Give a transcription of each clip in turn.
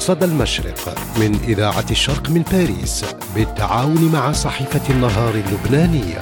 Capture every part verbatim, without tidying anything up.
صدى المشرق من إذاعة الشرق من باريس بالتعاون مع صحيفة النهار اللبنانية.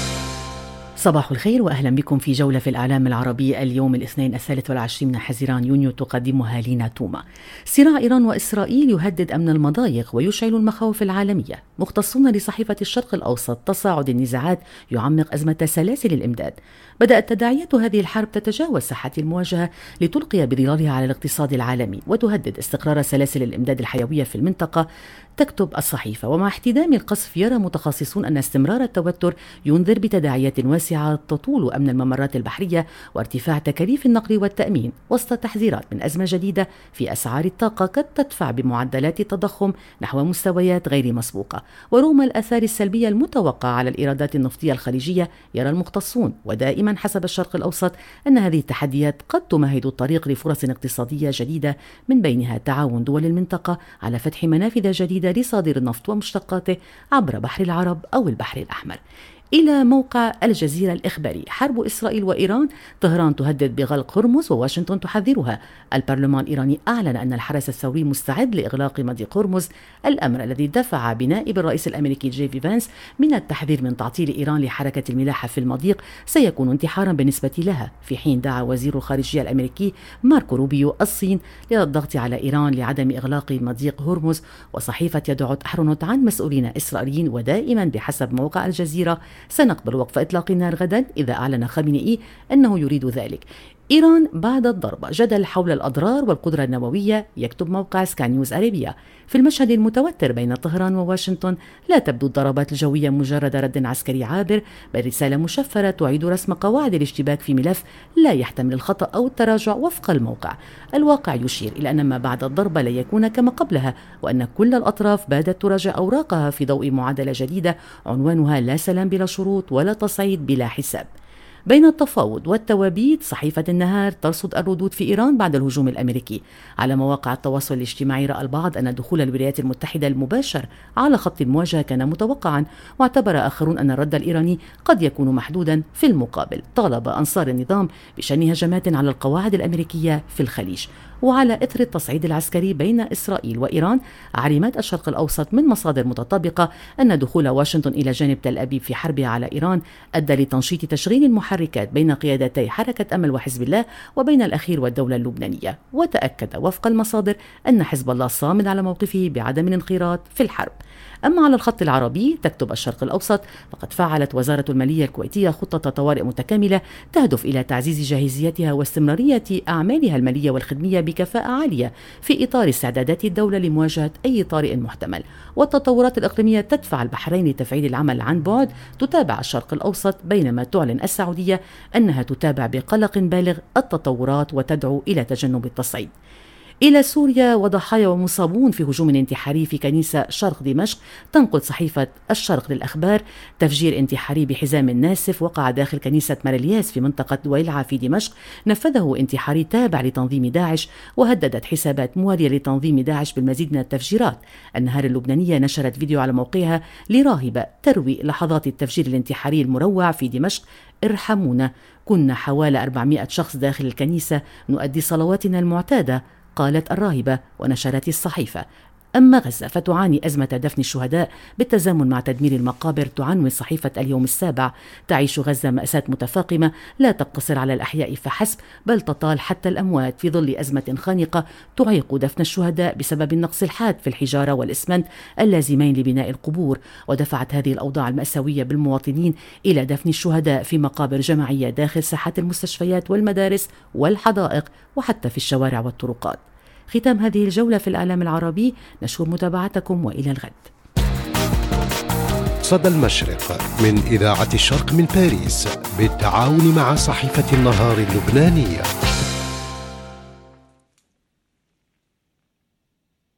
صباح الخير وأهلا بكم في جولة في الإعلام العربي اليوم الاثنين الثالث والعشرين من حزيران يونيو، تقدمها لينا توما. صراع إيران وإسرائيل يهدد أمن المضايق ويشعل المخاوف العالمية. مختصون لصحيفة الشرق الأوسط: تصاعد النزاعات يعمق أزمة سلاسل الإمداد. بدأت تداعيات هذه الحرب تتجاوز ساحات المواجهة لتلقي بظلالها على الاقتصاد العالمي وتهدد استقرار سلاسل الإمداد الحيوية في المنطقة. تكتب الصحيفة: ومع احتدام القصف يرى متخصصون أن استمرار التوتر ينذر بتداعيات واسعة تطول أمن الممرات البحرية وارتفاع تكاليف النقل والتأمين، وسط تحذيرات من أزمة جديدة في أسعار الطاقة قد تدفع بمعدلات التضخم نحو مستويات غير مسبوقة. ورغم الآثار السلبية المتوقعة على الإيرادات النفطية الخليجية، يرى المختصون ودائما حسب الشرق الأوسط أن هذه التحديات قد تمهد الطريق لفرص اقتصادية جديدة، من بينها تعاون دول المنطقة على فتح منافذ جديدة لصادر النفط ومشتقاته عبر بحر العرب أو البحر الأحمر. إلى موقع الجزيرة الإخباري: حرب إسرائيل وإيران، طهران تهدد بغلق هرمز وواشنطن تحذرها. البرلمان الإيراني أعلن أن الحرس الثوري مستعد لإغلاق مضيق هرمز، الأمر الذي دفع بنائب الرئيس الأمريكي جي في فانس من التحذير من تعطيل إيران لحركة الملاحة في المضيق سيكون انتحارا بالنسبة لها، في حين دعا وزير الخارجية الأمريكي ماركو روبيو الصين للضغط على إيران لعدم إغلاق مضيق هرمز. وصحيفة يدعوت أحرنوت عن مسؤولين إسرائيليين ودائما بحسب موقع الجزيرة: سنقبل وقف إطلاق النار غدا إذا أعلن خامنئي أنه يريد ذلك. إيران بعد الضربة، جدل حول الأضرار والقدرة النووية. يكتب موقع سكاي نيوز أرابيا: في المشهد المتوتر بين طهران وواشنطن، لا تبدو الضربات الجوية مجرد رد عسكري عابر، بل رسالة مشفرة تعيد رسم قواعد الاشتباك في ملف لا يحتمل الخطأ أو التراجع. وفق الموقع، الواقع يشير إلى أن ما بعد الضربة لا يكون كما قبلها، وأن كل الأطراف بادت تراجع أوراقها في ضوء معادلة جديدة عنوانها: لا سلام بلا شروط ولا تصعيد بلا حساب. بين التفاوض والتوابيت، صحيفة النهار ترصد الردود في إيران بعد الهجوم الأمريكي. على مواقع التواصل الاجتماعي رأى البعض أن دخول الولايات المتحدة المباشر على خط المواجهة كان متوقعا، واعتبر آخرون أن الرد الإيراني قد يكون محدودا. في المقابل، طالب أنصار النظام بشن هجمات على القواعد الأمريكية في الخليج. وعلى إثر التصعيد العسكري بين إسرائيل وإيران، علمت الشرق الأوسط من مصادر متطابقة أن دخول واشنطن إلى جانب تل أبيب في حربها على إيران أدى لتنشيط تشغيل المحركات بين قيادتي حركة أمل وحزب الله وبين الأخير والدولة اللبنانية. وتأكد وفق المصادر أن حزب الله صامد على موقفه بعدم الانخراط في الحرب. أما على الخط العربي، تكتب الشرق الأوسط: فقد فعلت وزارة المالية الكويتية خطة طوارئ متكاملة تهدف إلى تعزيز جاهزيتها واستمرارية أعمالها المالية والخدمية بكفاءة عالية في إطار استعدادات الدولة لمواجهة أي طارئ محتمل. والتطورات الإقليمية تدفع البحرين لتفعيل العمل عن بعد. تتابع الشرق الأوسط، بينما تعلن السعودية أنها تتابع بقلق بالغ التطورات وتدعو إلى تجنب التصعيد. إلى سوريا وضحايا ومصابون في هجوم انتحاري في كنيسة شرق دمشق. تنقل صحيفة الشرق للأخبار: تفجير انتحاري بحزام ناسف وقع داخل كنيسة مارلياس في منطقة دويلعة في دمشق، نفذه انتحاري تابع لتنظيم داعش، وهددت حسابات موالية لتنظيم داعش بالمزيد من التفجيرات. النهار اللبنانية نشرت فيديو على موقعها لراهبة تروي لحظات التفجير الانتحاري المروع في دمشق: ارحمونا، كنا حوالي أربعمائة شخص داخل الكنيسة نؤدي صلواتنا المعتادة، قالت الراهبة. ونشرت الصحيفة: أما غزة فتعاني أزمة دفن الشهداء بالتزامن مع تدمير المقابر. تعنون صحيفة اليوم السابع: تعيش غزة مأساة متفاقمة لا تقتصر على الأحياء فحسب، بل تطال حتى الأموات في ظل أزمة خانقة تعيق دفن الشهداء بسبب النقص الحاد في الحجارة والإسمنت اللازمين لبناء القبور. ودفعت هذه الأوضاع المأساوية بالمواطنين إلى دفن الشهداء في مقابر جماعية داخل ساحات المستشفيات والمدارس والحدائق وحتى في الشوارع والطرقات. ختام هذه الجولة في الإعلام العربي، نشكر متابعتكم وإلى الغد. صدى المشرق من إذاعة الشرق من باريس بالتعاون مع صحيفة النهار اللبنانية.